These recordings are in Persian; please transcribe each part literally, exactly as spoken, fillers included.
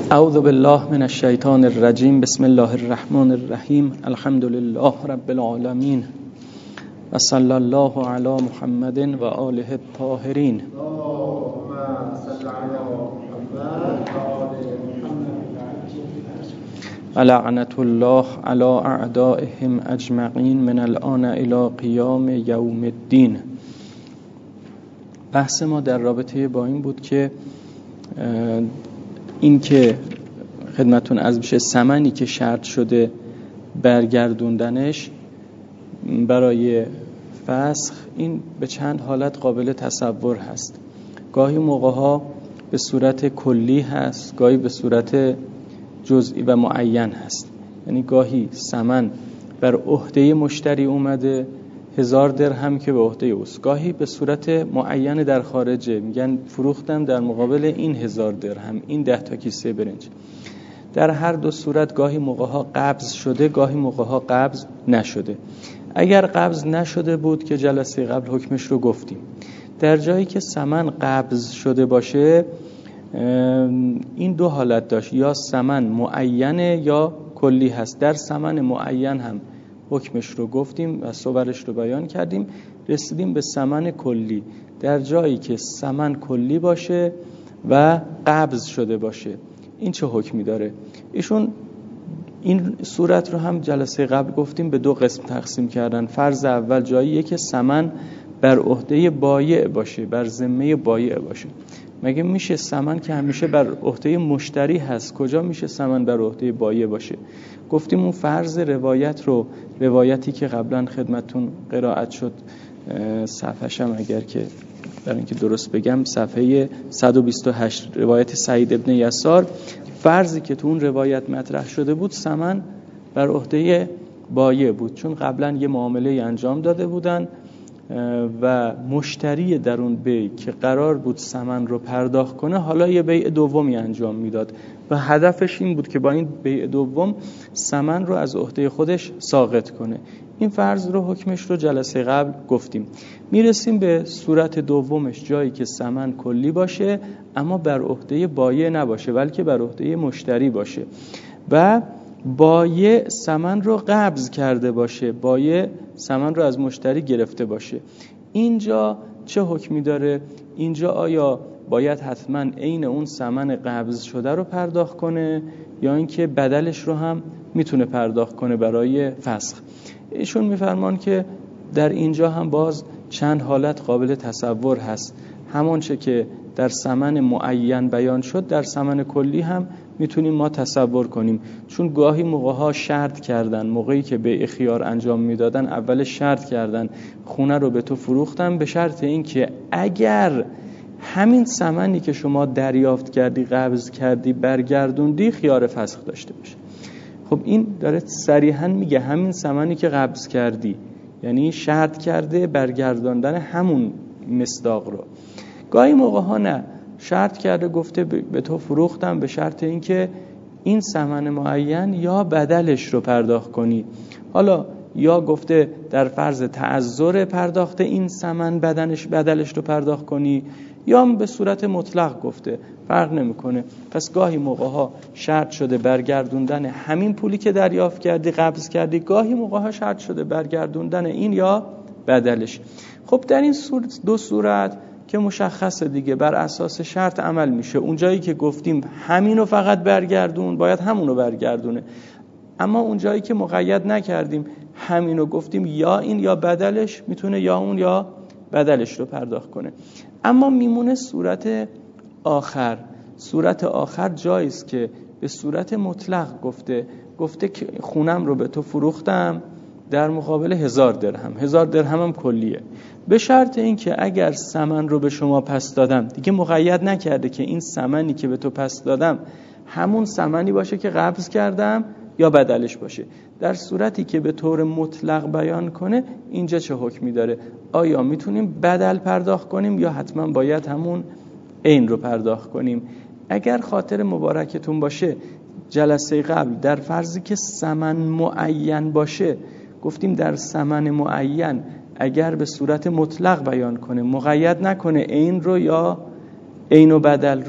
اعوذ بالله من الشیطان الرجیم. بسم الله الرحمن الرحیم. الحمد لله رب العالمین و صلی الله علی محمد و آله الطاهرین. لعنت الله علی اعدائهم اجمعین من الان الی قیام یوم الدین. بحث ما در رابطه با این بود که این که خدمتون عرض بشه ثمنی که شرط شده برگردوندنش برای فسخ، این به چند حالت قابل تصور هست. گاهی موقعها به صورت کلی هست، گاهی به صورت جزئی و معین هست. یعنی گاهی ثمن بر عهده مشتری اومده، هزار درهم که به عهده اوست، گاهی به صورت معین در خارجه، میگن فروختم در مقابل این هزار درهم، این ده تا کیسه برنج. در هر دو صورت گاهی موقعها قبض شده، گاهی موقعها قبض نشده. اگر قبض نشده بود که جلسه قبل حکمش رو گفتیم، در جایی که ثمن قبض شده باشه این دو حالت داشت، یا ثمن معینه یا کلی هست. در ثمن معین هم حکمش رو گفتیم و صورش رو بیان کردیم، رسیدیم به ثمن کلی. در جایی که ثمن کلی باشه و قبض شده باشه، این چه حکمی داره؟ ایشون این صورت رو هم جلسه قبل گفتیم به دو قسم تقسیم کردن. فرض اول جاییه که ثمن بر عهده بایع باشه، بر ذمه بایع باشه. مگه میشه ثمن که همیشه بر عهده مشتری هست، کجا میشه ثمن بر عهده بایع باشه؟ گفتیم اون فرض روایت رو، روایتی که قبلا خدمتون قرائت شد، صفحه‌ش هم اگر که برای اینکه درست بگم صفحه صد و بیست و هشت، روایت سعید ابن یسار، فرضی که تو اون روایت مطرح شده بود ثمن بر عهده بایع بود، چون قبلا یه معامله انجام داده بودن و مشتری در اون بیع که قرار بود ثمن رو پرداخت کنه، حالا یه بیع دومی انجام میداد و هدفش این بود که با این بیع دوم ثمن رو از عهده خودش ساقط کنه. این فرض رو حکمش رو جلسه قبل گفتیم. میرسیم به صورت دومش، جایی که ثمن کلی باشه اما بر عهده بایع نباشه بلکه بر عهده مشتری باشه و بایع ثمن رو قبض کرده باشه، بایع ثمن رو از مشتری گرفته باشه. اینجا چه حکمی داره؟ اینجا آیا باید حتما عین اون ثمن قبض شده رو پرداخت کنه یا اینکه بدلش رو هم میتونه پرداخت کنه برای فسخ؟ ایشون میفرمان که در اینجا هم باز چند حالت قابل تصور هست. همون چه که در ثمن معین بیان شد در ثمن کلی هم میتونیم ما تصور کنیم، چون گاهی موقعها شرط کردن، موقعی که بیع خیار انجام میدادن اول شرط کردن خونه رو به تو فروختم به شرط این که اگر همین ثمنی که شما دریافت کردی، قبض کردی، برگردوندی، خیار فسخ داشته باشه. خب این داره صریحا میگه همین ثمنی که قبض کردی، یعنی شرط کرده برگرداندن همون مصداق رو. گاهی موقع ها نه، شرط کرده گفته به تو فروختم به شرط اینکه این ثمن معین یا بدلش رو پرداخت کنی. حالا یا گفته در فرض تعذر پرداخت این ثمن بدنش بدلش رو پرداخت کنی، یا به صورت مطلق گفته، فرق نمیکنه. پس گاهی موقع ها شرط شده برگردوندن همین پولی که دریافت کردی، قبض کردی، گاهی موقع ها شرط شده برگردوندن این یا بدلش. خب در این صورت دو صورت که مشخصه دیگه بر اساس شرط عمل میشه. اونجایی که گفتیم همینو فقط برگردون، باید همونو برگردونه. اما اونجایی که مقید نکردیم، همینو گفتیم یا این یا بدلش، میتونه یا اون یا بدلش رو پرداخت کنه. اما میمونه صورت آخر. صورت آخر جاییست که به صورت مطلق گفته گفته که خونم رو به تو فروختم در مقابل هزار درهم، هزار درهم هم کلیه، به شرط این که اگر ثمن رو به شما پس دادم، دیگه مقید نکرده که این ثمنی که به تو پس دادم همون ثمنی باشه که قبض کردم یا بدلش باشه. در صورتی که به طور مطلق بیان کنه اینجا چه حکمی داره؟ آیا میتونیم بدل پرداخت کنیم یا حتما باید همون عین رو پرداخت کنیم؟ اگر خاطر مبارکتون باشه جلسه قبل در فرضی که ثمن معین باشه گفتیم در ثمن معین اگر به صورت مطلق بیان کنه، مقید نکنه عین رو یا عین و بدل رو،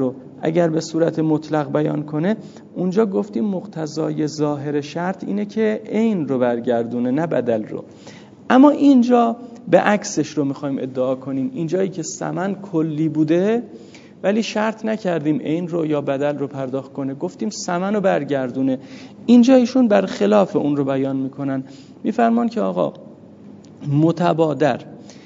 اگر به صورت مطلق بیان کنه، اونجا گفتیم مقتضای ظاهر شرط اینه که عین رو برگردونه نه بدل رو. اما اینجا به عکسش رو میخوایم ادعا کنیم. اینجایی که ثمن کلی بوده ولی شرط نکردیم عین رو یا بدل رو پرداخت کنه، گفتیم ثمن رو برگردونه. اینجا ایشون بر خلاف اون رو بیان میکنن، میفرمان که آقا متبادر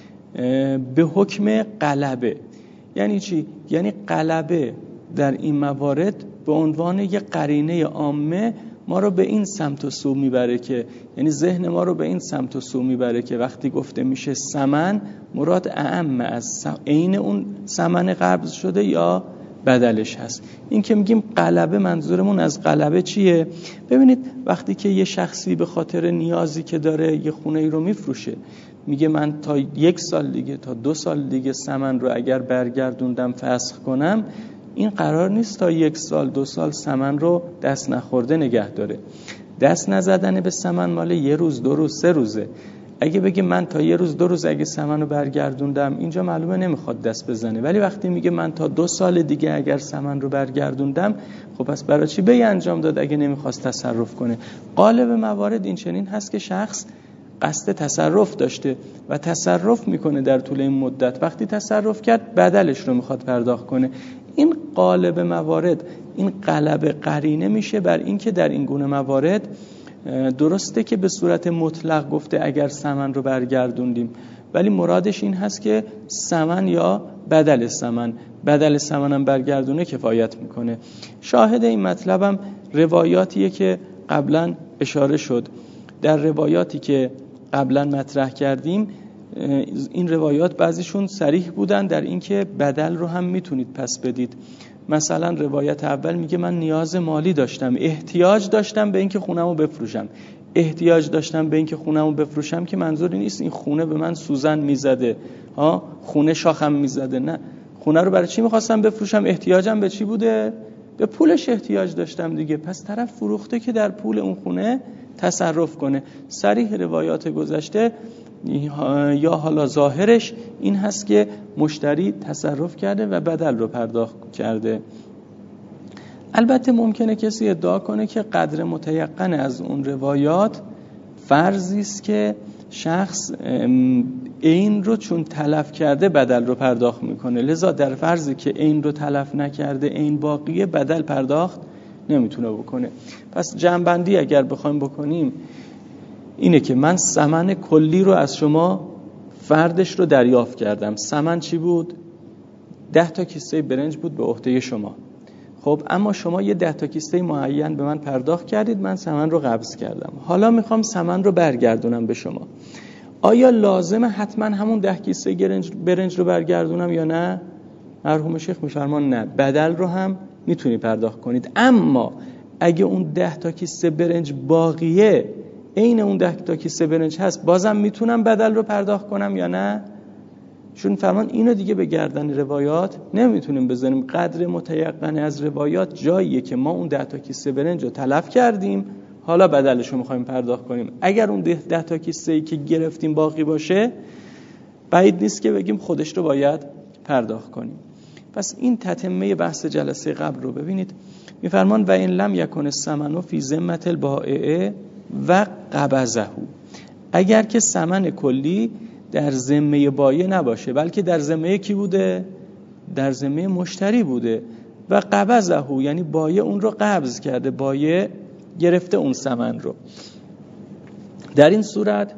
به حکم غلبه. یعنی چی؟ یعنی غلبه در این موارد به عنوان یک قرینه عامه ما رو به این سمت و سو میبره که، یعنی ذهن ما رو به این سمت و سو میبره که وقتی گفته میشه ثمن، مراد اعم از عین اون ثمن قبض شده یا بدلش هست. این که میگیم غلبه، منظورمون از غلبه چیه؟ ببینید وقتی که یه شخصی به خاطر نیازی که داره یه خونه ای رو میفروشه، میگه من تا یک سال دیگه، تا دو سال دیگه ثمن رو اگر برگردوندم فسخ کنم، این قرار نیست تا یک سال دو سال ثمن رو دست نخورده نگه داره. دست نزدن به ثمن مال یه روز دو روز سه روزه. اگه بگه من تا یه روز دو روز اگه ثمن رو برگردوندم، اینجا معلومه نمیخواد دست بزنه. ولی وقتی میگه من تا دو سال دیگه اگر ثمن رو برگردوندم، خب پس برای چی به انجام داد اگه نمیخواست تصرف کنه؟ غالب موارد این چنین هست که شخص قصد تصرف داشته و تصرف میکنه در طول این مدت. وقتی تصرف کرد بدلش رو میخواد پرداخت کنه. این غالب موارد، این غلبه قرینه میشه بر این که در این گونه موارد درسته که به صورت مطلق گفته اگر ثمن رو برگردوندیم، ولی مرادش این هست که ثمن یا بدل ثمن، بدل ثمن هم برگردونه کفایت میکنه. شاهد این مطلبم روایاتیه که قبلا اشاره شد. در روایاتی که قبلا مطرح کردیم، این روایات بعضیشون صریح بودن در اینکه بدل رو هم میتونید پس بدید. مثلا روایت اول میگه من نیاز مالی داشتم، احتیاج داشتم به اینکه خونه‌مو بفروشم. احتیاج داشتم به اینکه خونه‌مو بفروشم که منظوری نیست این خونه به من سوزن میزده، ها خونه شاخم میزده، نه، خونه رو برای چی میخواستم بفروشم؟ احتیاجم به چی بوده؟ به پولش احتیاج داشتم دیگه. پس طرف فروخته که در پول اون خونه تصرف کنه. صریح روایات گذشته یا حالا ظاهرش این هست که مشتری تصرف کرده و بدل رو پرداخت کرده. البته ممکنه کسی ادعا کنه که قدر متیقن از اون روایات فرضی است که شخص این رو چون تلف کرده بدل رو پرداخت میکنه، لذا در فرضی که این رو تلف نکرده این باقیه، بدل پرداخت نمیتونه بکنه. پس جمع‌بندی اگر بخوایم بکنیم اینه که من ثمن کلی رو از شما فردش رو دریافت کردم. ثمن چی بود؟ ده تا کیسه برنج بود به عهده شما. خب اما شما یه ده تا کیسه معین به من پرداخت کردید، من ثمن رو قبض کردم. حالا میخوام ثمن رو برگردونم به شما. آیا لازمه حتما همون ده کیسه برنج رو برگردونم یا نه؟ مرحوم شیخ میفرمان نه، بدل رو هم میتونی پرداخت کنید. اما اگه اون ده تا کیسه برنج باقیه، عین اون ده تا کیسه برنج هست، بازم میتونم بدل رو پرداخت کنم یا نه؟ چون فرمان اینو دیگه به گردن روایات نمیتونیم بزنیم. قدر متیقن از روایات جاییه که ما اون ده تا کیسه برنج رو تلف کردیم، حالا بدلش رو میخوایم پرداخت کنیم. اگر اون ده تا کیسه ای که گرفتیم باقی باشه، بعید نیست که بگیم خودش رو باید پرداخت کنیم. پس این تتمه بحث جلسه قبل رو ببینید. میفرمان و این لم یکن الثمن فی ذمة البائع و قبضه، اگر که ثمن کلی در ذمه بایع نباشه بلکه در ذمه کی بوده؟ در ذمه مشتری بوده. و قبضه یعنی بایع اون رو قبض کرده، بایع گرفته اون ثمن رو. در این صورت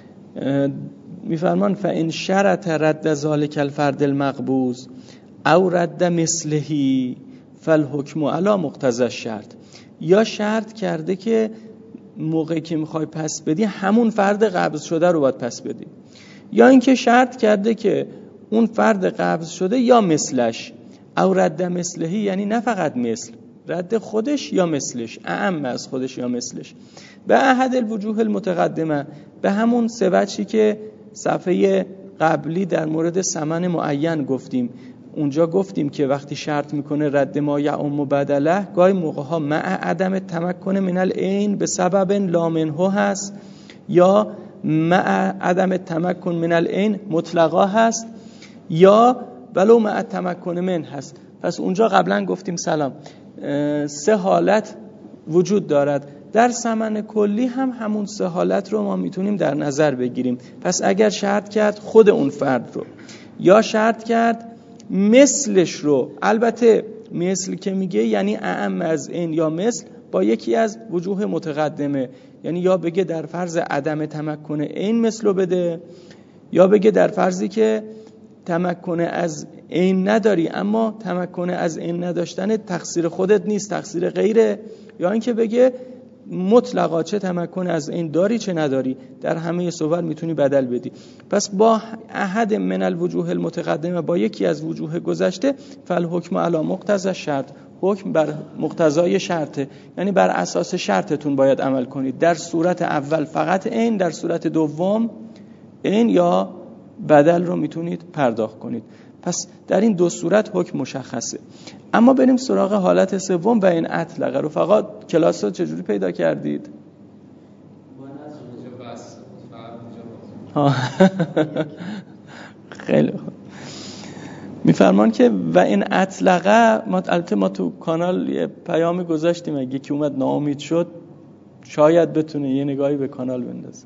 میفرمان فإن شرط رد ذلک الفرد المقبوض او رد مثله فالحکم علی مقتضی الشرط، یا شرط کرده که موقعی که میخوای پس بدی همون فرد قبض شده رو باید پس بدی، یا اینکه شرط کرده که اون فرد قبض شده یا مثلش. او رد مثله یعنی نه فقط مثل، رد خودش یا مثلش، اعم از خودش یا مثلش. به احد الوجوه المتقدمه، به همون سه وجهی که صفحه قبلی در مورد ثمن معین گفتیم. اونجا گفتیم که وقتی شرط میکنه رد ما یعم بدله، گاهی موقعها مع عدم تمکن من العین به سبب لا منه هست، یا مع عدم تمکن من العین مطلقا هست، یا ولو مع تمکن من هست. پس اونجا قبلا گفتیم سلام سه حالت وجود دارد، در ثمن کلی هم همون سه حالت رو ما میتونیم در نظر بگیریم. پس اگر شرط کرد خود اون فرد رو یا شرط کرد مثلش رو، البته مثل که میگه یعنی اعم از این یا مثل با یکی از وجوه متقدمه، یعنی یا بگه در فرض عدم تمکن این مثل رو بده، یا بگه در فرضی که تمکن از این نداری اما تمکن از این نداشتن تقصیر خودت نیست، تقصیر غیره، یا اینکه بگه مطلقا چه تمکن از این داری چه نداری، در همه صور میتونی بدل بدی. پس با احد من الوجوه المتقدمه، با یکی از وجوه گذشته، فالحکم علی مقتضی شرط، حکم بر مقتضای شرطه، یعنی بر اساس شرطتون باید عمل کنید. در صورت اول فقط این، در صورت دوم این یا بدل رو میتونید پرداخت کنید. پس در این دو صورت حکم مشخصه. اما بریم سراغ حالت سوم و این اطلقه. رفقا کلاس رو چجوری پیدا کردید؟ خیلی خوب. میفرمان که و این اطلقه، ما البته ما تو کانال یه پیامی گذاشتیم، اگه کی اومد ناامید شد شاید بتونه یه نگاهی به کانال بندازه.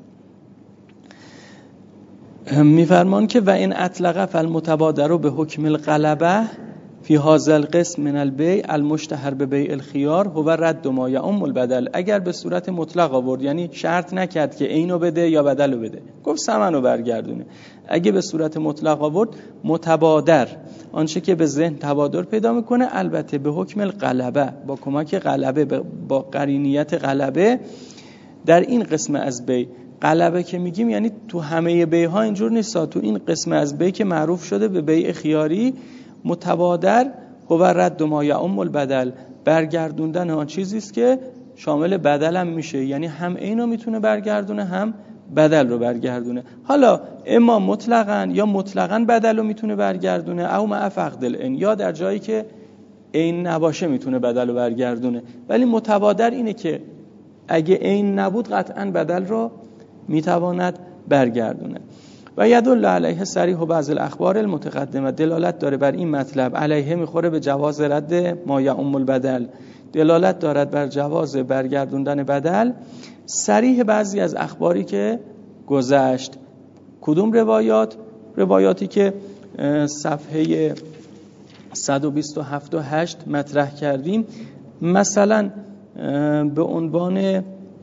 میفرمان که و این اطلقه فالمتبادر به حکم الغلبه فی هذا القسم من البیع المشتهر به بیع الخیار هو رد ما یعم البدل. اگر به صورت مطلق آورد، یعنی شرط نکرد که اینو بده یا بدلو بده، گفت ثمنو برگردونه. اگه به صورت مطلق آورد، متبادر آنچه که به ذهن تبادر پیدا میکنه، البته به حکم الغلبه، با کمک غلبه، با قرینیت غلبه در این قسم از بیع. غلبه که میگیم یعنی تو همه بیع ها اینجور نیست، تو این قسم از بیع که معروف شده به بیع خیاری، متبادر هو رد ما یعم البدل، برگردوندن آن چیزی است که شامل بدل هم میشه، یعنی هم اینو میتونه برگردونه هم بدل رو برگردونه. حالا اما مطلقاً یا مطلقاً بدل رو میتونه برگردونه، او مع فقد العین، یا در جایی که عین نباشه میتونه بدل رو برگردونه. ولی متبادر اینه که اگه عین نبود قطعاً بدل رو میتواند برگردونه. و یدل علیه صریح و بعض الاخبار المتقدمه، دلالت داره بر این مطلب، علیه میخوره به جواز رد ما یعم البدل، دلالت دارد بر جواز برگردوندن بدل صریح بعضی از اخباری که گذشت. کدوم روایات؟ روایاتی که صفحه صد و بیست و هفت و هشت مطرح کردیم. مثلا به عنوان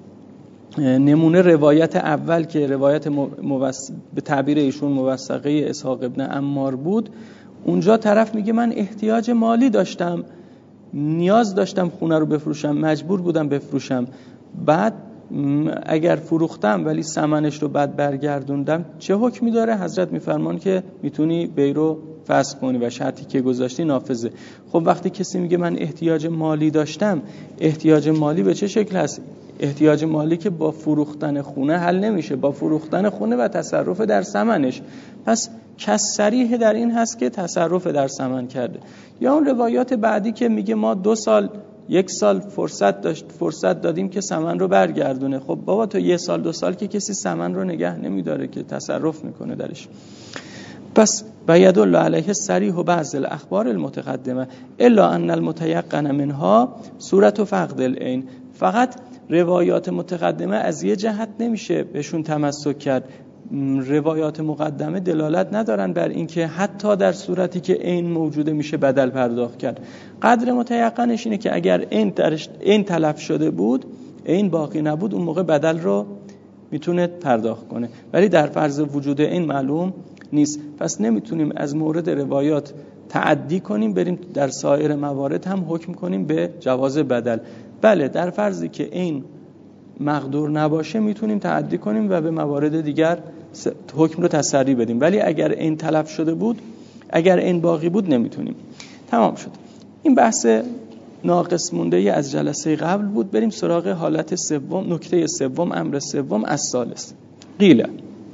نمونه روایت اول که روایت موث... به تعبیر ایشون موثقه اسحاق ابن عمار بود، اونجا طرف میگه من احتیاج مالی داشتم، نیاز داشتم خونه رو بفروشم، مجبور بودم بفروشم، بعد اگر فروختم ولی ثمنش رو بعد برگردوندم چه حکمی داره؟ حضرت میفرمان که میتونی بی رو فسخ کنی و شرطی که گذاشتی نافذه. خب وقتی کسی میگه من احتیاج مالی داشتم، احتیاج مالی به چه شکل هست؟ احتیاج مالی که با فروختن خونه حل نمیشه، با فروختن خونه و تصرف در ثمنش. پس کس صریح در این هست که تصرف در ثمن کرده. یا اون روایات بعدی که میگه ما دو سال یک سال فرصت داشت فرصت دادیم که ثمن رو برگردونه. خب بابا تو یه سال دو سال که کسی ثمن رو نگه نمیداره که تصرف میکنه درش. پس باید الله علیه صریح و بعض الاخبار المتقدمه الا ان المتيقن منها صورت فقد العین. فقط روایات متقدمه از یه جهت نمیشه بهشون تمسک کرد، روایات مقدمه دلالت ندارن بر اینکه حتی در صورتی که عین موجوده میشه بدل پرداخت کرد. قدر متیقنش اینه که اگر عین درش عین تلف شده بود، عین باقی نبود، اون موقع بدل رو میتونه پرداخت کنه، ولی در فرض وجود عین معلوم نیست. پس نمیتونیم از مورد روایات تعدی کنیم بریم در سایر موارد هم حکم کنیم به جواز بدل. بله در فرضی که عین مقدور نباشه میتونیم تعدی کنیم و به موارد دیگر حکم رو تسری بدیم، ولی اگر این تلف شده بود، اگر این باقی بود نمیتونیم. تمام شد. این بحث ناقص مونده ای از جلسه قبل بود. بریم سراغ حالت سوم، نکته سوم، امر سوم از ثالث. قیل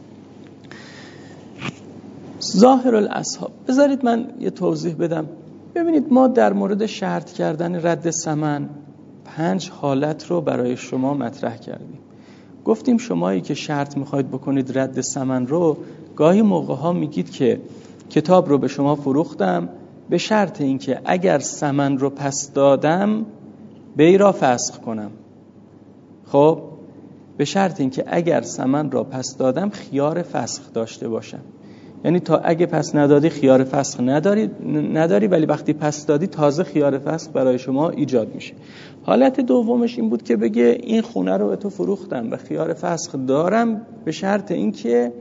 ظاهر الاصحاب. بذارید من یه توضیح بدم. ببینید ما در مورد شرط کردن رد ثمن پنج حالت رو برای شما مطرح کردیم. گفتیم شمایی که شرط میخواید بکنید رد ثمن رو، گاهی موقع ها میگید که کتاب رو به شما فروختم، به شرط اینکه اگر ثمن رو پس دادم بی را فسخ کنم. خب به شرط اینکه اگر ثمن را پس دادم خیار فسخ داشته باشم. یعنی تا اگه پس ندادی خیار فسخ نداری نداری ولی وقتی پس دادی تازه خیار فسخ برای شما ایجاد میشه. حالت دومش این بود که بگه این خونه رو به تو فروختم و خیار فسخ دارم به شرط اینکه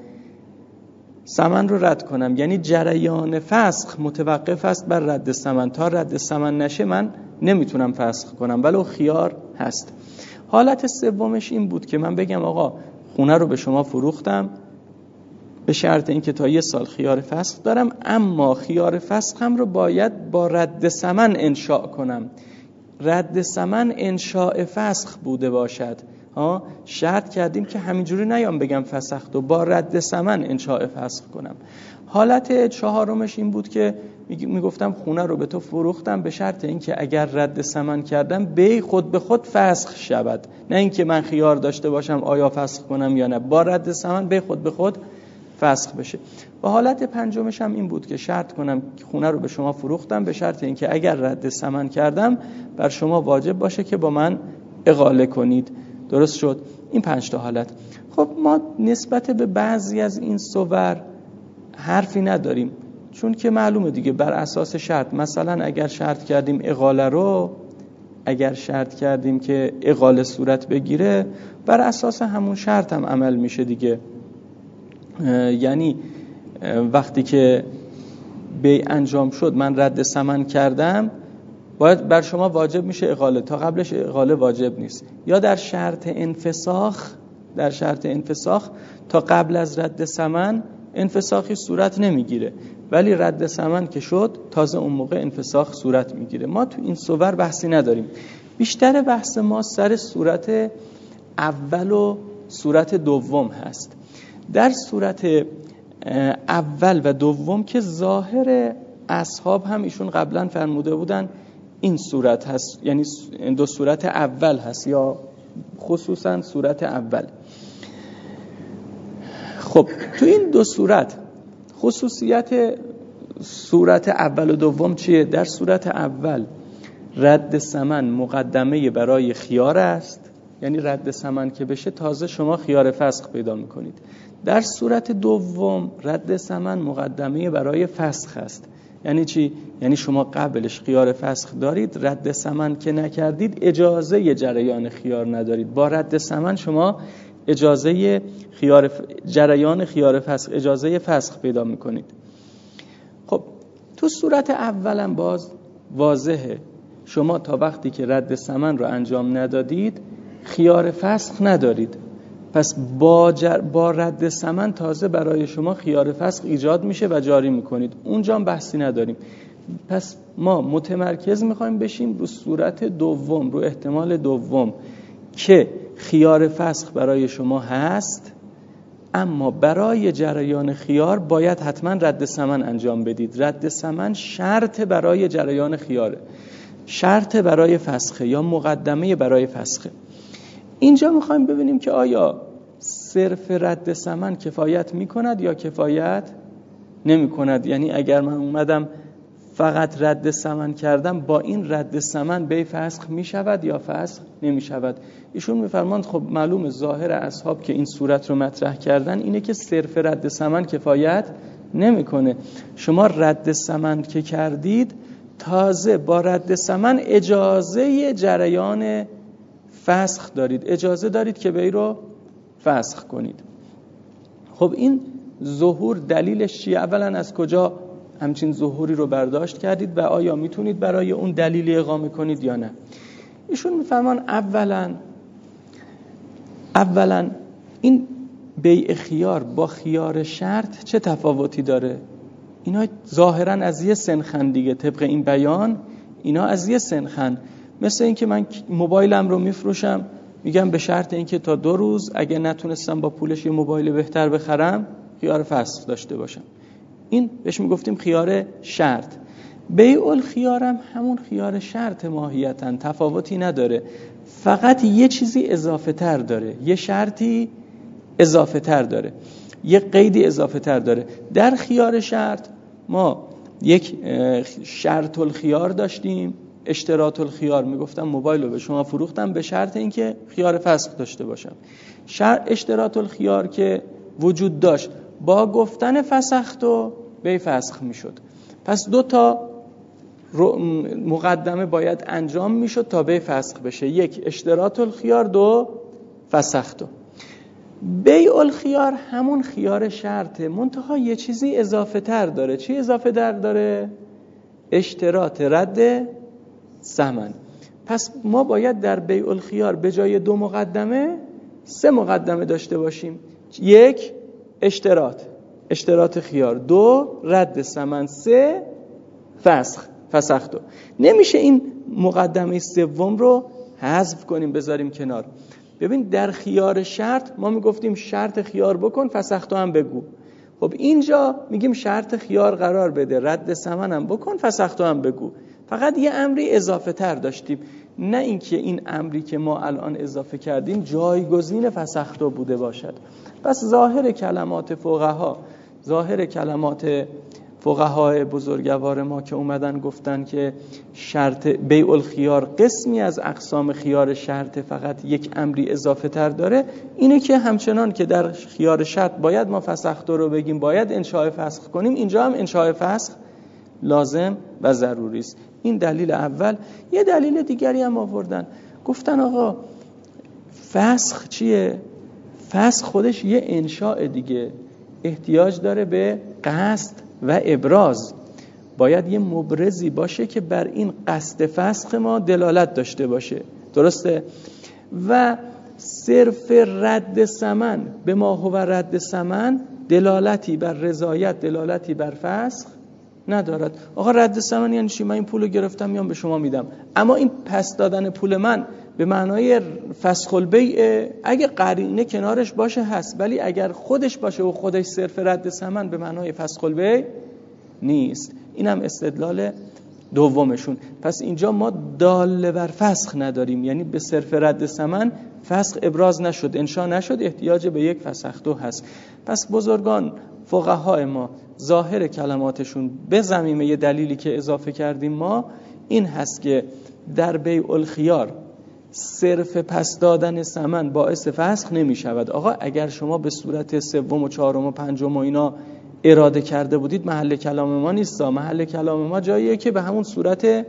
ثمن رو رد کنم. یعنی جریان فسخ متوقف است بر رد ثمن، تا رد ثمن نشه من نمیتونم فسخ کنم ولو خیار هست. حالت سومش این بود که من بگم آقا خونه رو به شما فروختم به شرط اینکه تا یه سال خیار فسخ دارم، اما خیار فسخم رو باید با رد ثمن انشاء کنم. رد ثمن انشاء فسخ بوده باشد. ها شرط کردیم که همینجوری نیام بگم فسخت و با رد ثمن انشاء فسخ کنم. حالت چهارمش این بود که میگفتم خونه رو به تو فروختم به شرط اینکه اگر رد ثمن کردم بی خود به خود فسخ شود، نه اینکه من خیار داشته باشم آیا فسخ کنم یا نه، با رد ثمن بی خود به خود فسخ بشه. و حالت پنجمش هم این بود که شرط کنم خونه رو به شما فروختم به شرط اینکه اگر رد ثمن کردم بر شما واجب باشه که با من اقاله کنید. درست شد؟ این پنج تا حالت. خب ما نسبت به بعضی از این صور حرفی نداریم، چون که معلومه دیگه بر اساس شرط. مثلا اگر شرط کردیم اقاله رو اگر شرط کردیم که اقاله صورت بگیره بر اساس همون شرط هم عمل میشه دیگه. یعنی وقتی که بیع انجام شد من رد ثمن کردم باید بر شما واجب میشه اقاله، تا قبلش اقاله واجب نیست. یا در شرط انفساخ در شرط انفساخ تا قبل از رد ثمن انفساخی صورت نمیگیره، ولی رد ثمن که شد تازه اون موقع انفساخ صورت میگیره. ما تو این صور بحثی نداریم. بیشتر بحث ما سر صورت اول و صورت دوم هست. در صورت اول و دوم که ظاهر اصحاب هم ایشون قبلا فرموده بودن این صورت هست، یعنی دو صورت اول هست یا خصوصا صورت اول. خب تو این دو صورت خصوصیت صورت اول و دوم چیه؟ در صورت اول رد ثمن مقدمه برای خیار است، یعنی رد ثمن که بشه تازه شما خیار فسخ پیدا میکنید. در صورت دوم رد ثمن مقدمه برای فسخ است. یعنی چی؟ یعنی شما قبلش خیار فسخ دارید، رد ثمن که نکردید اجازه جریان خیار ندارید. با رد ثمن شما اجازه خیار جریان خیار فسخ اجازه فسخ پیدا میکنید. خب تو صورت اولم باز واضحه، شما تا وقتی که رد ثمن رو انجام ندادید خیار فسخ ندارید، پس با, جر... با رد ثمن تازه برای شما خیار فسخ ایجاد میشه و جاری میکنید. اونجا هم بحثی نداریم. پس ما متمرکز میخوایم بشیم رو صورت دوم، رو احتمال دوم که خیار فسخ برای شما هست، اما برای جریان خیار باید حتما رد ثمن انجام بدید. رد ثمن شرط برای جریان خیاره، شرط برای فسخه یا مقدمه برای فسخه. اینجا میخوایم ببینیم که آیا صرف رد ثمن کفایت میکند یا کفایت نمیکند. یعنی اگر من اومدم فقط رد ثمن کردم، با این رد ثمن بی فسخ میشود یا فسخ نمیشود؟ ایشون میفرماند خب معلوم ظاهر اصحاب که این صورت رو مطرح کردن اینه که صرف رد ثمن کفایت نمیکنه. شما رد ثمن که کردید تازه با رد ثمن اجازه جریان فسخ دارید، اجازه دارید که بی رو فسخ کنید. خب این ظهور دلیلش چیه؟ اولا از کجا همچین ظهوری رو برداشت کردید و آیا میتونید برای اون دلیلی اقامه کنید یا نه؟ ایشون میفرمان اولا اولا این بیع خیار با خیار شرط چه تفاوتی داره؟ اینا ظاهرا از یه سنخن دیگه، طبق این بیان اینا از یه سنخن. مثل این که من موبایلم رو میفروشم، میگم به شرط اینکه تا دو روز اگه نتونستم با پولش یه موبایل بهتر بخرم خیار فسخ داشته باشم. این بهش میگفتیم خیار شرط. بیع الخیار هم همون خیار شرط ماهیتاً، تفاوتی نداره، فقط یه چیزی اضافه تر داره، یه شرطی اضافه تر داره، یه قیدی اضافه تر داره. در خیار شرط ما یک شرط الخیار داشتیم، اشتراط الخیار، میگفتم موبایل رو به شما فروختم به شرط اینکه خیار فسخ داشته باشم. اشتراط الخیار که وجود داشت با گفتن فسخت و بی فسخ میشد. پس دو تا مقدمه باید انجام میشد تا بی فسخ بشه، یک اشتراط الخیار، دو فسختو. بیع الخیار همون خیار شرطه، منتها یه چیزی اضافه تر داره. چی اضافه تر داره؟ اشتراط رد ثمن. پس ما باید در بیع الخیار به جای دو مقدمه سه مقدمه داشته باشیم. یک اشتراط، اشتراط خیار، دو رد ثمن، سه فسخ، فسختو. نمیشه این مقدمه سوم رو حذف کنیم بذاریم کنار. ببین در خیار شرط ما میگفتیم شرط خیار بکن فسختو هم بگو. خب اینجا میگیم شرط خیار قرار بده، رد ثمن هم بکن، فسختو هم بگو. فقط یه امری اضافه تر داشتیم، نه اینکه این امری که ما الان اضافه کردیم جایگزین فسختو بوده باشد. پس ظاهر کلمات فقها، ظاهر کلمات فقهای بزرگوار ما که اومدن گفتن که شرط بیع الخیار قسمی از اقسام خیار شرط، فقط یک امری اضافه تر داره، اینه که همچنان که در خیار شرط باید ما فسختو رو بگیم، باید انشاء فسخ کنیم، اینجا هم انشاء فسخ لازم و ضروری است. این دلیل اول. یه دلیل دیگری هم آوردن، گفتن آقا فسخ چیه؟ فسخ خودش یه انشاء دیگه، احتیاج داره به قصد و ابراز. باید یه مبرزی باشه که بر این قصد فسخ ما دلالت داشته باشه، درسته؟ و صرف رد ثمن به ما هو رد ثمن دلالتی بر رضایت، دلالتی بر فسخ ندارد. آقا رد ثمن یعنی چی؟ من این پولو گرفتم میام به شما میدم، اما این پس دادن پول من به معنای فسخ البیع اگه قرینه کنارش باشه هست، ولی اگر خودش باشه و خودش صرف رد ثمن به معنای فسخ البیع نیست. اینم استدلال دومشون. پس اینجا ما دال بر فسخ نداریم، یعنی به صرف رد ثمن فسخ ابراز نشد، انشا نشد، احتیاج به یک فسختو هست. پس بزرگان فقهای ما ظاهر کلماتشون به ضمیمه یه دلیلی که اضافه کردیم ما این هست که در بیع الخیار صرف پس دادن ثمن باعث فسخ نمی شود. آقا اگر شما به صورت سوم و چهارم و پنجم و اینا اراده کرده بودید محل کلام ما نیست. محل کلام ما جاییه که به همون صورت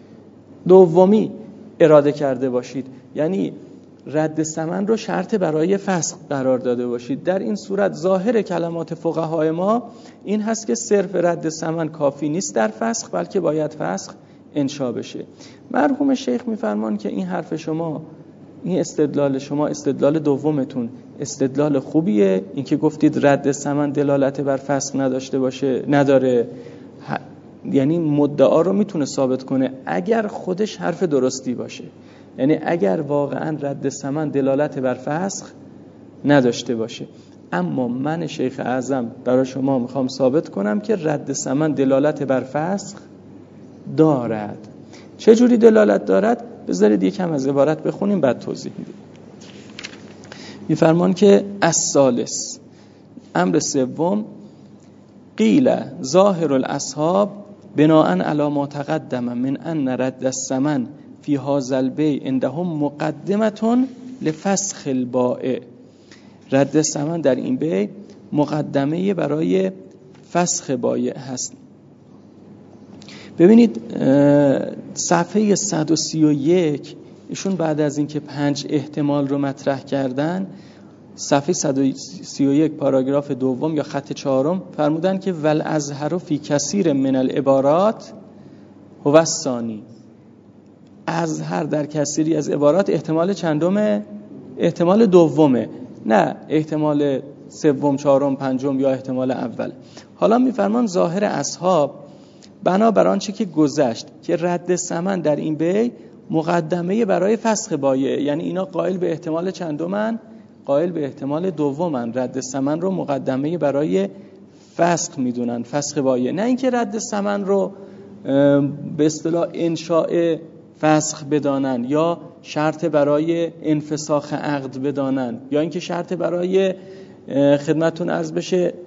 دومی اراده کرده باشید، یعنی رد ثمن رو شرط برای فسخ قرار داده باشید. در این صورت ظاهر کلمات فقهای ما این هست که صرف رد ثمن کافی نیست در فسخ، بلکه باید فسخ انشا بشه. مرحوم شیخ میفرمان که این حرف شما، این استدلال شما، استدلال دومتون استدلال خوبیه، این که گفتید رد ثمن دلالت بر فسخ نداشته باشه نداره، یعنی مدعا رو میتونه ثابت کنه اگر خودش حرف درستی باشه، یعنی اگر واقعا رد ثمن دلالت بر فسخ نداشته باشه. اما من شیخ اعظم برای شما میخوام ثابت کنم که رد ثمن دلالت بر فسخ دارد. چه جوری دلالت دارد؟ بذارید یکم از عبارت بخونیم بعد توضیح میدیم. میفرمان که الثالث، امر سوم، قیل ظاهر الاصحاب بناء علی ما تقدم من ان رد الثمن فی هذا البیع عندهم مقدمه لفسخ البائع. رد ثمن در این بیع مقدمه برای فسخ بایع هست. ببینید صفحه صد و سی و یک ایشون بعد از اینکه پنج احتمال رو مطرح کردن، صفحه صد و سی و یک پاراگراف دوم یا خط چهارم فرمودن که ول ازهر فی کثیر من العبارات هو الثانی. ازهر در کثیری از عبارات احتمال چندمه؟ احتمال دومه، نه احتمال سوم، چهارم، پنجم یا احتمال اول. حالا میفرمان ظاهر اصحاب بنابر آنچه که گذشت که رد ثمن در این بیع مقدمه برای فسخ بایع، یعنی اینا قائل به احتمال چندمن؟ قائل به احتمال دومن. رد ثمن رو مقدمه برای فسخ میدونن، فسخ بایع، نه اینکه رد ثمن رو به اصطلاح انشاء فسخ بدانن یا شرط برای انفساخ عقد بدانن یا اینکه شرط برای خدمتون عرض بشه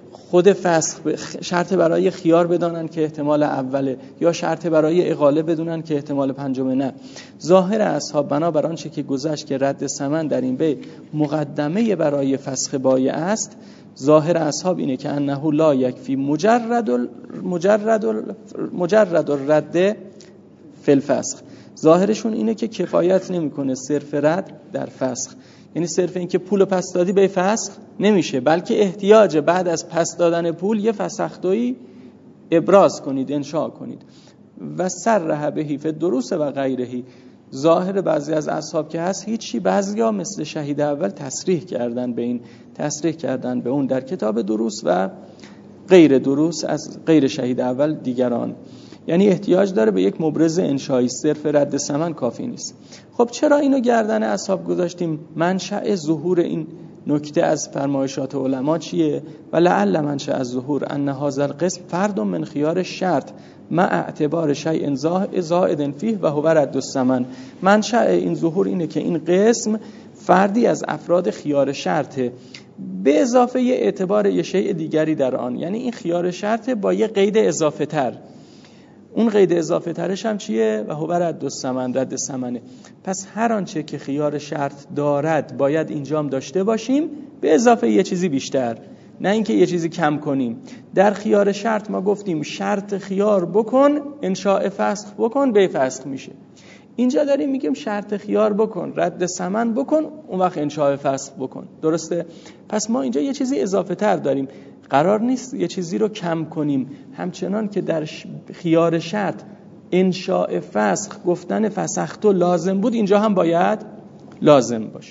خود فسخ شرط برای خیار بدانن که احتمال اوله، یا شرط برای اقاله بدونن که احتمال پنجمه. نه، ظاهر اصحاب بنابر آنچه که گذشت که رد ثمن در این بیع مقدمه برای فسخ بایع است، ظاهر اصحاب اینه که انه لا یکفی مجرد ال مجرد ال مجرد الرد فی الفسخ. ظاهرشون اینه که کفایت نمیکنه صرف رد در فسخ، یعنی صرف این که پول پس دادی به فسخ نمیشه، بلکه احتیاج بعد از پس دادن پول یه فسختویی ابراز کنید، انشاء کنید. و سرح بهی فی الدروس و غیرهی. ظاهر بعضی از اصحاب که هست هیچی، بعضیا مثل شهید اول تصریح کردن به این، تصریح کردن به اون در کتاب دروس و غیر دروس از غیر شهید اول دیگران. یعنی احتیاج داره به یک مبرز انشایی، صرف رد ثمن کافی نیست. خب چرا اینو گردن اصحاب گذاشتیم؟ منشأ ظهور این نکته از فرمایشات علما چیه؟ و لعل منشأ از ظهور ان هذا القسم فرد من خیار شرط مع اعتبار شیء زائد فیه و هو رد الثمن. منشأ این ظهور اینه که این قسم فردی از افراد خیار شرطه به اضافه ی اعتبار یه شیء دیگری در آن. یعنی این خیار شرطه با یه قید اضافه تر. اون قید اضافه ترش هم چیه؟ و هو رد الثمن، رد ثمنه. پس هر آنچه که خیار شرط دارد باید اینجام داشته باشیم به اضافه یه چیزی بیشتر، نه اینکه یه چیزی کم کنیم. در خیار شرط ما گفتیم شرط خیار بکن، انشاء فسخ بکن، به فسخ میشه. اینجا داریم میگیم شرط خیار بکن، رد ثمن بکن، اون وقت انشاء فسخ بکن. درسته؟ پس ما اینجا یه چیزی اضافه تر داریم، قرار نیست یه چیزی رو کم کنیم. همچنان که در خیار شرط انشاء فسخ گفتن فسختو لازم بود، اینجا هم باید لازم باشه.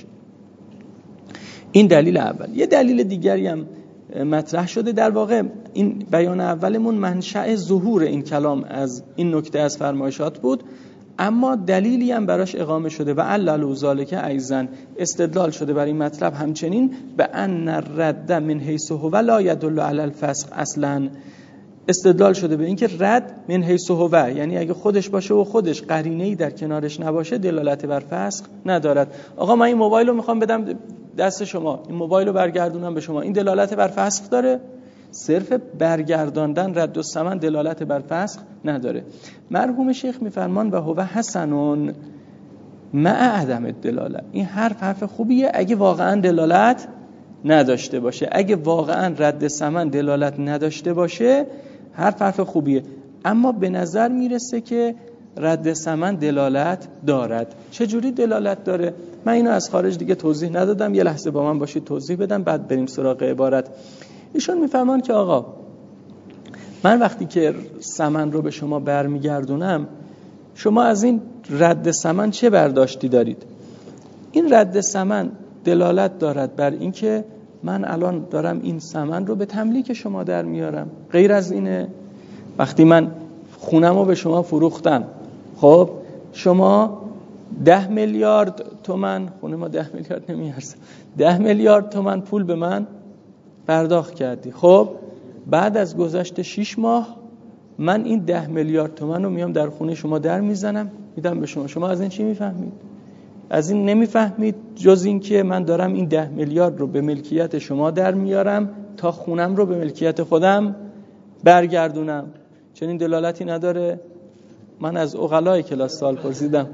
این دلیل اول. یه دلیل دیگری هم مطرح شده. در واقع این بیان اولمون منشأ ظهور این کلام از این نکته از فرمایشات بود، اما دلیلی هم براش اقامه شده و علل ذالک ایضا، استدلال شده برای این مطلب همچنین به ان الرد من حیث هو لا يدل علی الفسخ اصلا. استدلال شده به این که رد من حیث هو، یعنی اگه خودش باشه و خودش قرینه‌ای در کنارش نباشه دلالت بر فسخ ندارد. آقا من این موبایل رو میخوام بدم دست شما، این موبایل رو برگردونم به شما، این دلالت بر فسخ داره؟ صرف برگرداندن رد الثمن دلالت بر فسخ نداره. مرحوم شیخ میفرمان و هو حسنون مع عدم الدلاله. این حرف حرف خوبیه اگه واقعا دلالت نداشته باشه. اگه واقعا رد ثمن دلالت نداشته باشه حرف حرف خوبیه، اما به نظر میرسه که رد ثمن دلالت دارد. چه جوری دلالت داره؟ من اینو از خارج دیگه توضیح ندادم، یه لحظه با من باشید توضیح بدم بعد بریم سراغ عبارت. ایشون میفهمان که آقا من وقتی که ثمن رو به شما برمیگردونم، شما از این رد ثمن چه برداشتی دارید؟ این رد ثمن دلالت دارد بر اینکه من الان دارم این ثمن رو به تملیک شما در میارم. غیر از اینه؟ وقتی من خونم رو به شما فروختم، خب شما ده میلیارد تومن، خونه ما ده میلیارد نمیارزه، ده میلیارد تومن پول به من پرداخت کردی. خب بعد از گذشت شش ماه من این ده میلیارد تومن رو میام در خونه شما در میزنم میدم به شما. شما از این چی میفهمید؟ از این نمیفهمید جز این که من دارم این ده میلیارد رو به ملکیت شما در میارم تا خونم رو به ملکیت خودم برگردونم. چنین دلالتی نداره؟ من از عقلای کلاس سال پرسیدم.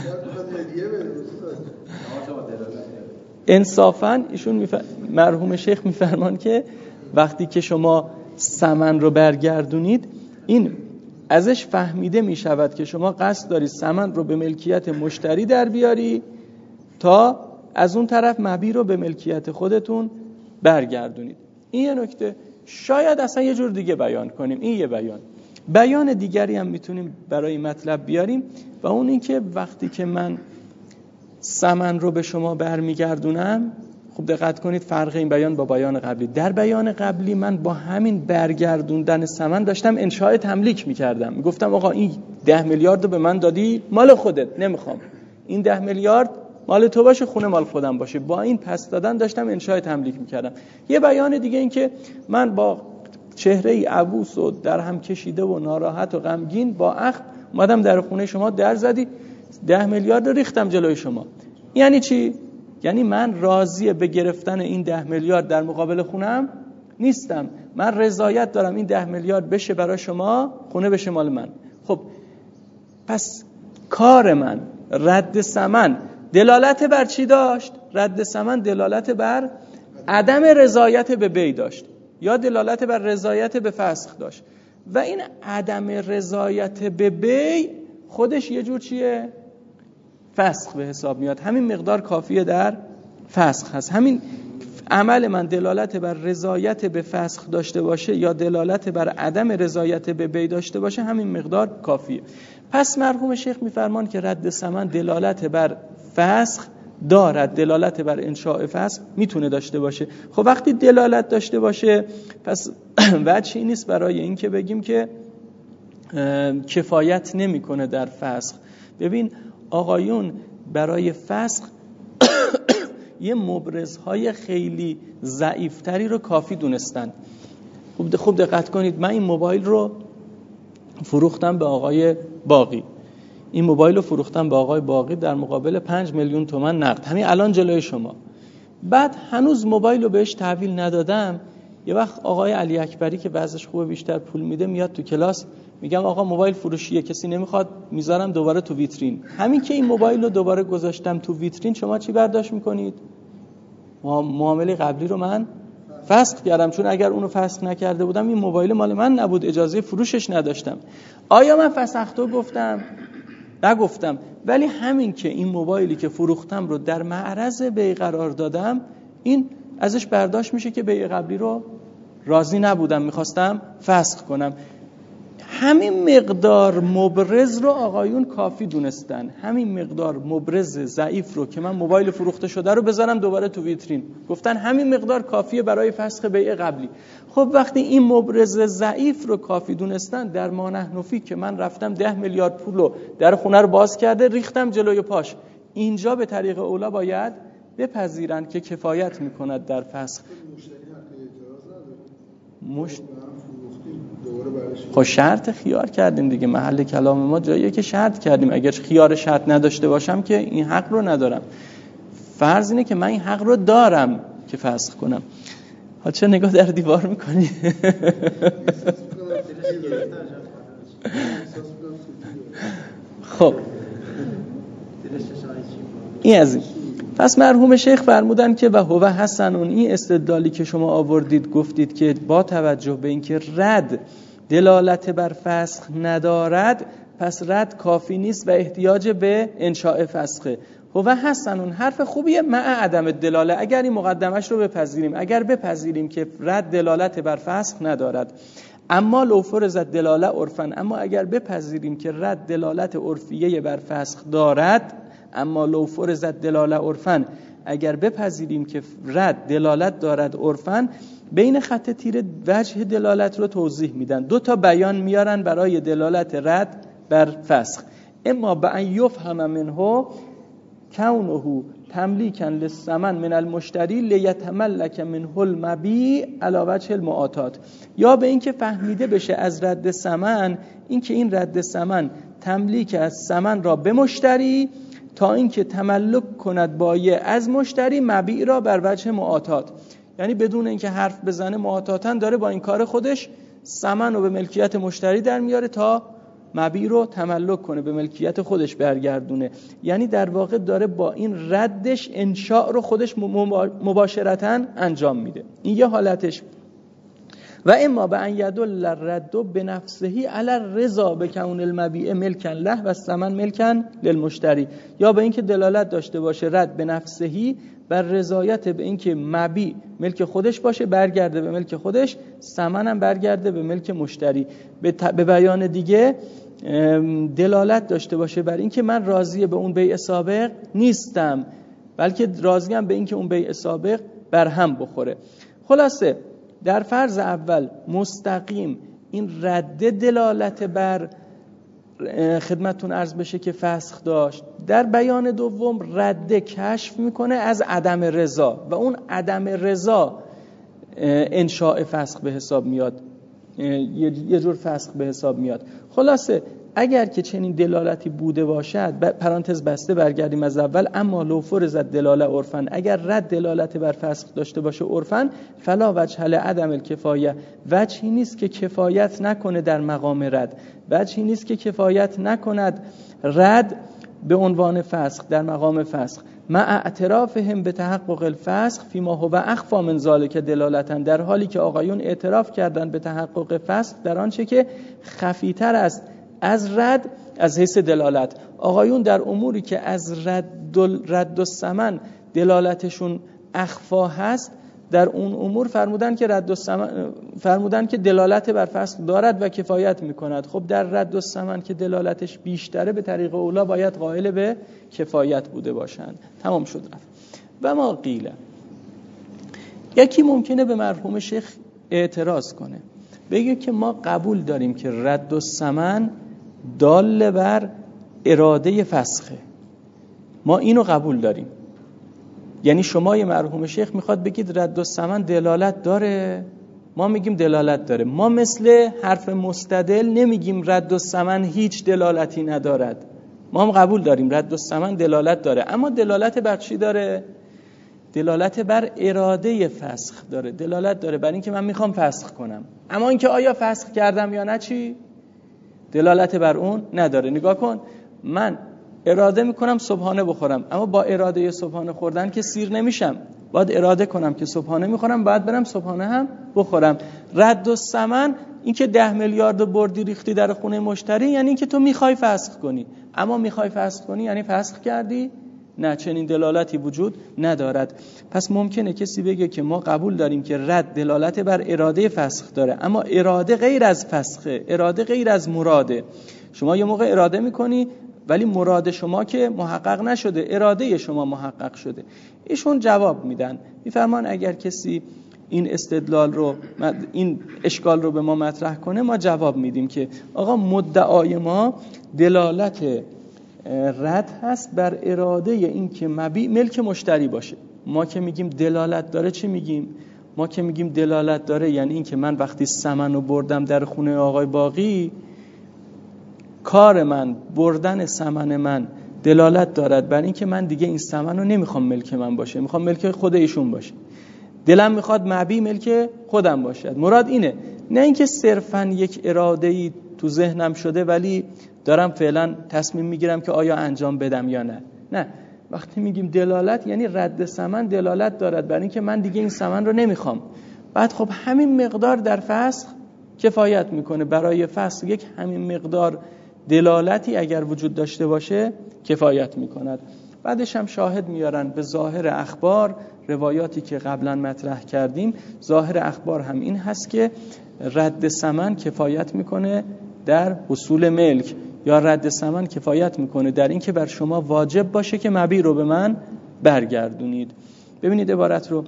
انصافاً ایشون میفر... مرحوم شیخ میفرمان که وقتی که شما ثمن رو برگردونید، این ازش فهمیده میشود که شما قصد داری ثمن رو به ملکیت مشتری در بیاری تا از اون طرف مبیع رو به ملکیت خودتون برگردونید. این یه نکته. شاید اصلا یه جور دیگه بیان کنیم. این یه بیان. بیان دیگری هم میتونیم برای مطلب بیاریم و اون این که وقتی که من ثمن رو به شما برمیگردونم، خوب دقت کنید فرق این بیان با بیان قبلی. در بیان قبلی من با همین برگردوندن ثمن داشتم انشاء تملیک میکردم، میگفتم آقا این ده میلیارد رو به من دادی، مال خودت، نمیخوام این ده میلیارد مال تو باشه، خونه مال خودم باشه. با این پس دادن داشتم انشاء تملیک میکردم. یه بیان دیگه این که من با چهره عبوس و در هم کشیده و ناراحت و غمگین با اخم اومدم در خونه شما در زدی، ده میلیارد ریختم جلوی شما. یعنی چی؟ یعنی من راضیه به گرفتن این ده میلیارد در مقابل خونم نیستم، من رضایت دارم این ده میلیارد بشه برای شما، خونه بشه مال من. خب پس کار من رد ثمن دلالت بر چی داشت؟ رد ثمن دلالت بر عدم رضایت به بی داشت یا دلالت بر رضایت به فسخ داشت. و این عدم رضایت به بی خودش یه جور چیه؟ فسخ به حساب میاد. همین مقدار کافیه در فسخ هست. همین عمل من دلالت بر رضایت به فسخ داشته باشه یا دلالت بر عدم رضایت به بی داشته باشه، همین مقدار کافیه. پس مرحوم شیخ میفرمان که رد ثمن دلالت بر فسخ دارد، دلالت بر انشاء فسخ میتونه داشته باشه. خب وقتی دلالت داشته باشه پس وجهی نیست برای این که بگیم که کفایت نمیکنه در فسخ. ببین آقایون برای فسخ یه مبرزهای خیلی ضعیفتری رو کافی دونستن. خوب خوب دقت کنید، من این موبایل رو فروختم به آقای باقی، این موبایل رو فروختم به آقای باقی در مقابل پنج میلیون تومان نقد، همین الان جلوی شما. بعد هنوز موبایل رو بهش تحویل ندادم. یه وقت آقای علی اکبری که وضعش خوبه بیشتر پول میده میاد تو کلاس، میگم آقا موبایل فروشیه کسی نمیخواد، میذارم دوباره تو ویترین. همین که این موبایل رو دوباره گذاشتم تو ویترین، شما چی برداشت میکنید؟ معامله قبلی رو من فسخ کردم، چون اگر اونو فسخ نکرده بودم این موبایل مال من نبود، اجازه فروشش نداشتم. آیا من فسختو گفتم؟ نگفتم. ولی همین که این موبایلی که فروختم رو در معرض بیع قرار دادم، این ازش برداشت میشه که بیع قبلی رو راضی نبودم، میخواستم فسخ کنم. همین مقدار مبرز رو آقایون کافی دونستن، همین مقدار مبرز ضعیف رو که من موبایل فروخته شده رو بذارم دوباره تو ویترین، گفتن همین مقدار کافیه برای فسخ بیع قبلی. خب وقتی این مبرز ضعیف رو کافی دونستن، در ما نحن فی که من رفتم ده میلیارد پول رو در خونه رو باز کرده ریختم جلوی پاش، اینجا به طریق اولا باید بپذیرن که کفایت میکند در فسخ. مشت... خب شرط خیار کردیم دیگه، محل کلام ما جاییه که شرط کردیم. اگر خیار شرط نداشته باشم که این حق رو ندارم. فرض اینه که من این حق رو دارم که فسخ کنم. ها چه نگاه در دیوار میکنی؟ خب این از این. پس مرحوم شیخ فرمودن که و هو حسنون، این استدلالی که شما آوردید گفتید که با توجه به اینکه رد دلالت بر فسخ ندارد، پس رد کافی نیست و احتیاج به انشاء فسخه. هو حسنون حرف خوبیه مع عدم دلاله، اگر این مقدمش رو بپذیریم، اگر بپذیریم که رد دلالت بر فسخ ندارد، اما لو فرضت دلاله عرفن، اما اگر بپذیریم که رد دلالت عرفیه بر فسخ دارد، اما لو فرضت دلاله عرفن، اگر بپذیریم که رد دلالت دارد عرفن، بین خط تیر وجه دلالت رو توضیح میدن. دو تا بیان میارن برای دلالت رد بر فسخ. اما به ان یفهم منه کونه تملیکا للثمن من المشتری لیتملک منه المبیع علی وجه المعاطات، یا به اینکه فهمیده بشه از رد ثمن، اینکه این رد ثمن تملیک از ثمن را به مشتری تا اینکه تملک کند بایع از مشتری مبیع را بر وجه معاطات، یعنی بدون اینکه حرف بزنه معاطاتن داره با این کار خودش ثمن رو به ملکیت مشتری در میاره تا مبیع رو تملک کنه، به ملکیت خودش برگردونه. یعنی در واقع داره با این ردش انشاء رو خودش مباشرتاً انجام میده. این یه حالتش. و اما به ان یدل الرد بنفسه علی الرضا بکون المبیع ملکا له و الثمن ملکا للمشتری، یا به اینکه دلالت داشته باشه رد بنفسه بر رضایت به اینکه مبیع ملک خودش باشه، برگرده به ملک خودش، ثمن هم برگرده به ملک مشتری. به, ت... به بیان دیگه دلالت داشته باشه بر اینکه من راضی به اون بیع سابق نیستم، بلکه راضیم به اینکه اون بیع سابق بر هم بخوره. خلاصه در فرض اول مستقیم این رد دلالت بر خدمتتون عرض بشه که فسخ داشت. در بیان دوم رد کشف میکنه از عدم رضا و اون عدم رضا انشاء فسخ به حساب میاد، یه جور فسخ به حساب میاد. خلاصه اگر که چنین دلالتی بوده باشد، پرانتز بسته برگردیم از اول، اما لو فرض دلاله عرفن، اگر رد دلالت بر فسخ داشته باشه عرفن، فلا وجه لعدم الکفایه، وجهی نیست که کفایت نکنه در مقام رد، وجهی نیست که کفایت نکند رد به عنوان فسخ در مقام فسخ، مع اعترافهم به تحقق الفسخ فیما هو اخفا من ذلک دلالتن، در حالی که آقایون اعتراف کردن به تحقق فسخ در آنچه که خفی‌تر است از رد از حیث دلالت. آقایون در اموری که از رد رد الثمن دلالتشون اخفا هست، در اون امور فرمودن که رد الثمن فرمودن که دلالت بر فسخ دارد و کفایت میکند. خب در رد الثمن که دلالتش بیشتره، به طریق اولا باید قائل به کفایت بوده باشند. تمام شد رفت. و ما قیل، یکی ممکنه به مرحوم شیخ اعتراض کنه، بگه که ما قبول داریم که رد الثمن دال بر اراده فسخه، ما اینو قبول داریم. یعنی شما یه مرحوم شیخ میخواد بگید رد الثمن دلالت داره، ما میگیم دلالت داره. ما مثل حرف مستدل نمیگیم رد الثمن هیچ دلالتی ندارد، ما هم قبول داریم رد الثمن دلالت داره، اما دلالت بر چی داره؟ دلالت بر اراده فسخ داره، دلالت داره بر این که من میخوام فسخ کنم، اما اینکه آیا فسخ کردم یا نه چی؟ دلالت بر اون نداره. نگاه کن، من اراده میکنم صبحانه بخورم، اما با اراده صبحانه خوردن که سیر نمیشم، باید اراده کنم که صبحانه میخورم، باید برم صبحانه هم بخورم. رد الثمن این که ده میلیارد بردی ریختی در خونه مشتری، یعنی این که تو میخوای فسخ کنی، اما میخوای فسخ کنی یعنی فسخ کردی؟ نه، چنین دلالتی وجود ندارد. پس ممکنه کسی بگه که ما قبول داریم که رد دلالت بر اراده فسخ داره، اما اراده غیر از فسخه، اراده غیر از مراده. شما یه موقع اراده میکنی ولی مراد شما که محقق نشده، اراده شما محقق شده. ایشون جواب میدن، میفرمان اگر کسی این استدلال رو، این اشکال رو به ما مطرح کنه، ما جواب میدیم که آقا مدعای ما دلالت رد هست بر اراده این که مبیع ملک مشتری باشه. ما که میگیم دلالت داره چی میگیم؟ ما که میگیم دلالت داره یعنی این که من وقتی ثمن رو بردم در خونه آقای باقی، کار من، بردن ثمن من دلالت دارد بر این که من دیگه این ثمن رو نمیخوام ملک من باشه، میخوام ملک خود ایشون باشه، دلم میخواد مبیع ملک خودم باشد. مراد اینه، نه اینکه صرفا یک اراده‌ای تو ذهنم شده ولی دارم فعلا تصمیم میگیرم که آیا انجام بدم یا نه. نه، وقتی میگیم دلالت یعنی رد ثمن دلالت دارد بر این که من دیگه این ثمن رو نمیخوام. بعد خب همین مقدار در فسخ کفایت میکنه، برای فسخ یک همین مقدار دلالتی اگر وجود داشته باشه کفایت میکند. بعدش هم شاهد میارن به ظاهر اخبار، روایاتی که قبلا مطرح کردیم. ظاهر اخبار هم این هست که رد ثمن کفایت میکنه در حصول ملک، یا رد ثمن کفایت میکنه در این که بر شما واجب باشه که مبیع رو به من برگردونید. ببینید عبارت رو،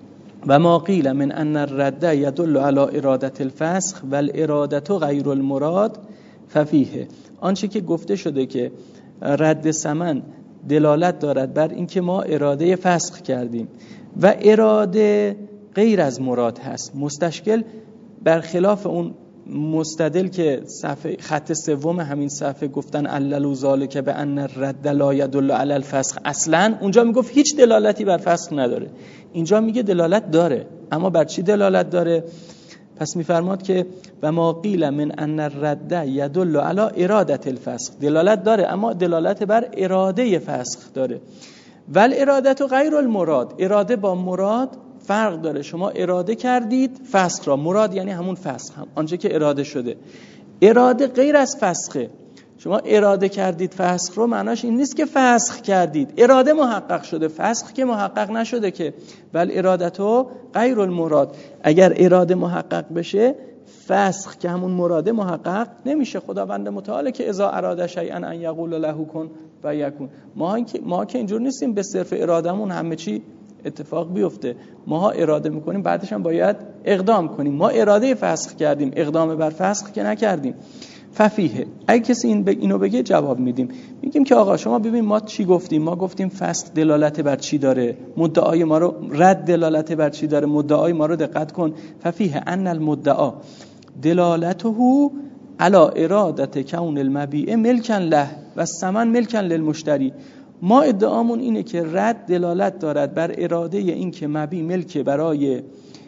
و ما قیل من ان الرد يدل على اراده الفسخ والاراده غیر المراد ففیه. آنچه که گفته شده که رد ثمن دلالت دارد بر اینکه ما اراده فسخ کردیم و اراده غیر از مراد هست، مستشکل برخلاف اون مستدل که صفحه خط سوم همین صفحه گفتن عللوا ذلک بان الرد لا يدل على الفسخ، اصلا اونجا میگفت هیچ دلالتی بر فسخ نداره، اینجا میگه دلالت داره، اما بر چی دلالت داره؟ پس میفرماد که و ما قیل من ان الرد يدل على اراده الفسخ، دلالت داره اما دلالت بر اراده فسخ داره. ول اراده غیر المراد، اراده با مراد فرق داره. شما اراده کردید فسخ را، مراد یعنی همون فسخ، هم آنچه که اراده شده. اراده غیر از فسخه. شما اراده کردید فسخ رو، معناش این نیست که فسخ کردید، اراده محقق شده، فسخ که محقق نشده که. بل ارادتو غیر المراد، اگر اراده محقق بشه فسخ که همون مراده محقق نمیشه. خداوند متعال که اذا اراده شیئا ان یقول له کن و یکون. ما که ما که اینجور نیستیم به صرف ارادمون همه چی اتفاق بیفته، ما اراده میکنیم بعدش هم باید اقدام کنیم. ما اراده فسخ کردیم، اقدام بر فسخ که نکردیم. ففیه، اگه کسی این ب... اینو بگه جواب میدیم، میگیم که آقا شما ببین ما چی گفتیم، ما گفتیم فسخ دلالت بر چی داره، مدعای ما رو رد دلالت بر چی داره، مدعای ما رو دقت کن. ففیه ان المدعا دلالته الا ارادت کون المبیع ملکن له و الثمن ملکن للمشتری. ما ادعامون اینه که رد دلالت دارد بر اراده این که مبیع ملک برای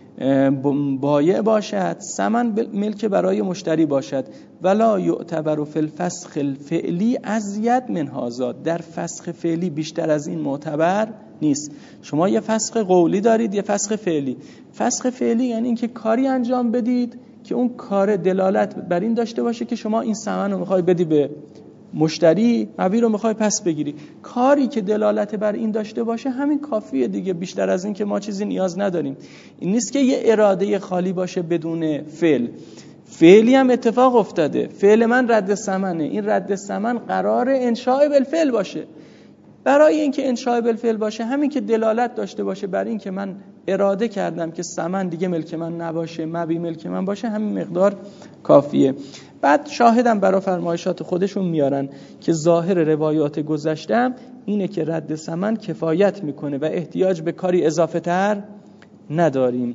بایع باشد، ثمن ملک برای مشتری باشد. ولا یعتبر فی الفسخ الفعلی ازید من هذا، در فسخ فعلی بیشتر از این معتبر نیست. شما یه فسخ قولی دارید، یه فسخ فعلی. فسخ فعلی یعنی اینکه کاری انجام بدید که اون کار دلالت بر این داشته باشه که شما این ثمن رو میخوای بدی به مشتری، مبیع رو میخوای پس بگیری. کاری که دلالت بر این داشته باشه همین کافیه دیگه، بیشتر از این که ما چیزی نیاز نداریم. این نیست که یه اراده خالی باشه بدون فعل. فعلی هم اتفاق افتاده، فعل من رد ثمنه، این رد ثمن قرار انشاء بالفعل باشه. برای اینکه انشاء بالفعل باشه همین که دلالت داشته باشه بر این که من اراده کردم که ثمن دیگه ملک من نباشه، مبیع ملک من باشه، همین مقدار کافیه. بعد شاهدم برای فرمایشات خودشون میارن که ظاهر روایات گذشتم اینه که رد ثمن کفایت میکنه و احتیاج به کاری اضافه تر نداریم.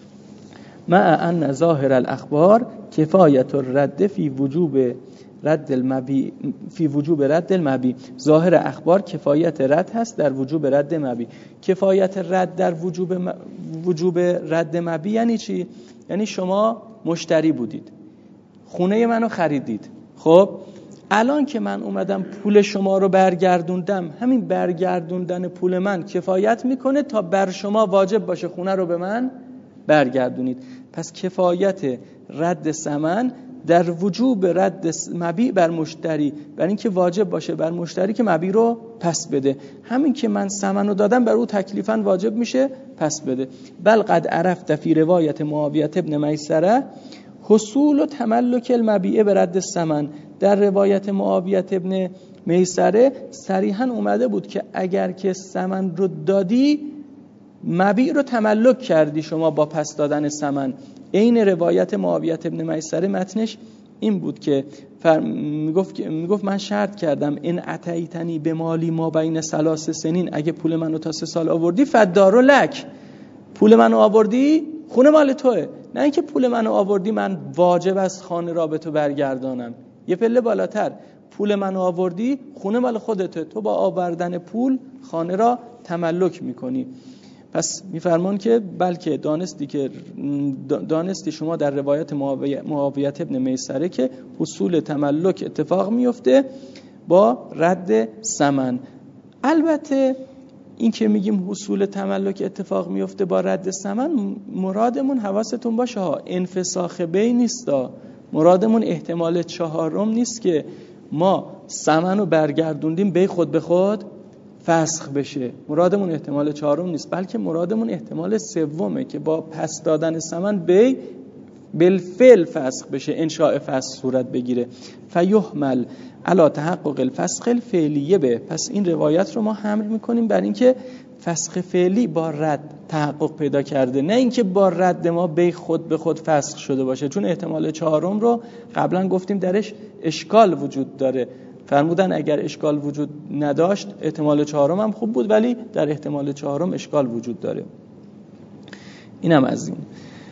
مع ان ظاهر الاخبار کفایت الرد فی وجوب رد المبیع فی وجوب رد المبیع. ظاهر اخبار کفایت رد هست در وجوب رد مبیع. کفایت رد در وجوب م... وجوب رد مبیع یعنی چی؟ یعنی شما مشتری بودید، خونه منو خریدید. خب الان که من اومدم پول شما رو برگردوندم، همین برگردوندن پول من کفایت میکنه تا بر شما واجب باشه خونه رو به من برگردونید. پس کفایت رد ثمن در وجوب رد مبیع بر مشتری، بر این که واجب باشه بر مشتری که مبیع رو پس بده. همین که من ثمن رو دادم بر او تکلیفاً واجب میشه پس بده. بل قد عرفت فی روایت معاویه ابن میسره حصول و تملک المبیع به رد الثمن. در روایت معاویه ابن میسره صریحاً اومده بود که اگر که ثمن رو دادی مبیع رو تملک کردی شما با پس دادن ثمن. این روایت معاویه ابن میسره متنش این بود که میگفت میگفت من شرط کردم ان اتیتنی به مالی ما بین ثلاث سنین، اگه پول منو تا سه سال آوردی فدارو لک، پول منو آوردی خونه مال توئه. نه اینکه پول منو آوردی من واجب است خانه را به تو برگردانم. یه پله بالاتر، پول منو آوردی خونه مال خودته، تو با آوردن پول خانه را تملک میکنی. پس میفرمان که بلکه دانستی که دانستی شما در روایت معاویه ابن میسره که حصول تملک اتفاق میفته با رد ثمن. البته این که میگیم حصول تملک اتفاق میفته با رد ثمن، مرادمون حواستون باشه ها انفساخ بی نیست، مرادمون احتمال چهارم نیست که ما ثمن رو برگردوندیم بی خود به خود فسخ بشه. مرادمون احتمال چهارم نیست، بلکه مرادمون احتمال سومه که با پس دادن ثمن بی بالفعل فسخ بشه، انشاء فسخ صورت بگیره. فیحمل علی تحقق الفسخ الفعلیه به. پس این روایت رو ما حمل میکنیم بر اینکه فسخ فعلی با رد تحقق پیدا کرده، نه اینکه با رد ما بی خود به خود فسخ شده باشه. چون احتمال چهارم رو قبلا گفتیم درش اشکال وجود داره، فرمودن اگر اشکال وجود نداشت احتمال چهارم هم خوب بود، ولی در احتمال چهارم اشکال وجود داره. اینم از این.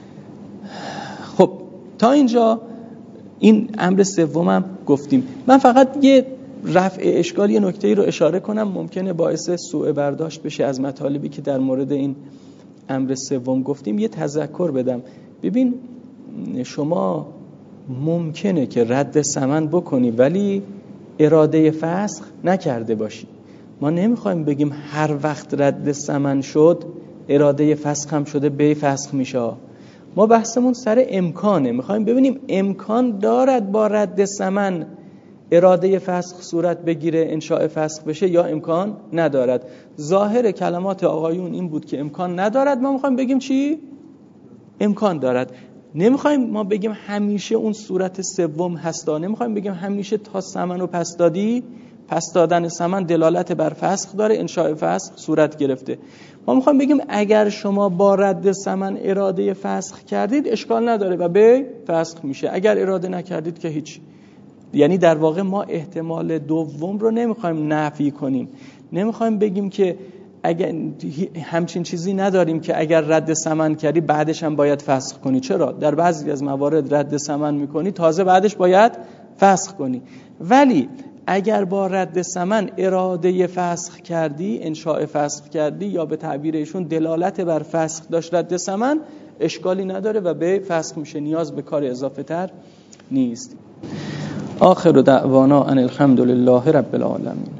خب تا اینجا این امر سومم گفتیم. من فقط یه رفع اشکال یه نکته‌ای رو اشاره کنم، ممکنه باعث سوء برداشت بشه از مطالبی که در مورد این امر سوم گفتیم. یه تذکر بدم. ببین شما ممکنه که رد ثمن بکنی ولی اراده فسخ نکرده باشی. ما نمیخوایم بگیم هر وقت رد ثمن شد اراده فسخ هم شده بی فسخ میشه. ما بحثمون سر امکانه، میخوایم ببینیم امکان دارد با رد ثمن اراده فسخ صورت بگیره، انشاء فسخ بشه، یا امکان ندارد. ظاهر کلمات آقایون این بود که امکان ندارد، ما میخوایم بگیم چی؟ امکان دارد. نمیخوایم ما بگیم همیشه اون صورت سوم هستا، نمیخوایم بگیم همیشه تا ثمن رو پس دادی، پس دادن ثمن دلالت بر فسخ داره، انشاء فسخ صورت گرفته. ما میخوایم بگیم اگر شما با رد ثمن اراده فسخ کردید اشکال نداره و به فسخ میشه، اگر اراده نکردید که هیچ. یعنی در واقع ما احتمال دوم رو نمیخوایم نفی کنیم، نمیخوایم بگیم که اگر همچین چیزی نداریم که اگر رد ثمن کردی بعدش هم باید فسخ کنی. چرا؟ در بعضی از موارد رد ثمن میکنی تازه بعدش باید فسخ کنی. ولی اگر با رد ثمن اراده فسخ کردی، انشاء فسخ کردی، یا به تعبیر ایشون دلالت بر فسخ داشت رد ثمن، اشکالی نداره و به فسخ میشه، نیاز به کار اضافه تر نیست. آخر دعوانا ان الحمد لله رب العالمین.